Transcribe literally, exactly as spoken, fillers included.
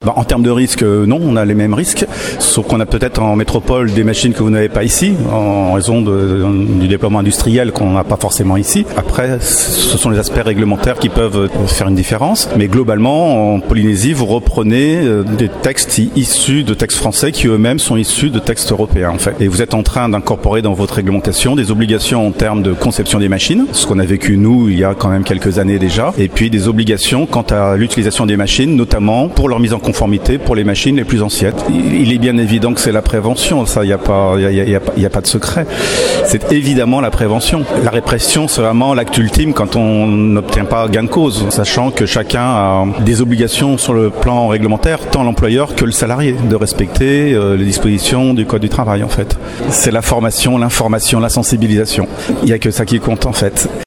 Ben, en termes de risque, non, on a les mêmes risques, sauf qu'on a peut-être en métropole des machines que vous n'avez pas ici, en raison de, du déploiement industriel qu'on n'a pas forcément ici. Après, ce sont les aspects réglementaires qui peuvent faire une différence, mais globalement, en Polynésie, vous reprenez des textes issus de textes français qui eux-mêmes sont issus de textes européens, en fait. Et vous êtes en train d'incorporer dans votre réglementation des obligations en termes de conception des machines, ce qu'on a vécu nous il y a quand même quelques années déjà, et puis des obligations quant à l'utilisation des machines, notamment pour leur mise en conformité pour les machines les plus anciennes. Il est bien évident que c'est la prévention, ça, il n'y a pas, il y a, y a, y a pas de secret. C'est évidemment la prévention. La répression, c'est vraiment l'acte ultime quand on n'obtient pas gain de cause, sachant que chacun a des obligations sur le plan réglementaire, tant l'employeur que le salarié, de respecter euh, les dispositions du Code du travail, en fait. C'est la formation, l'information, la sensibilisation. Il n'y a que ça qui compte, en fait.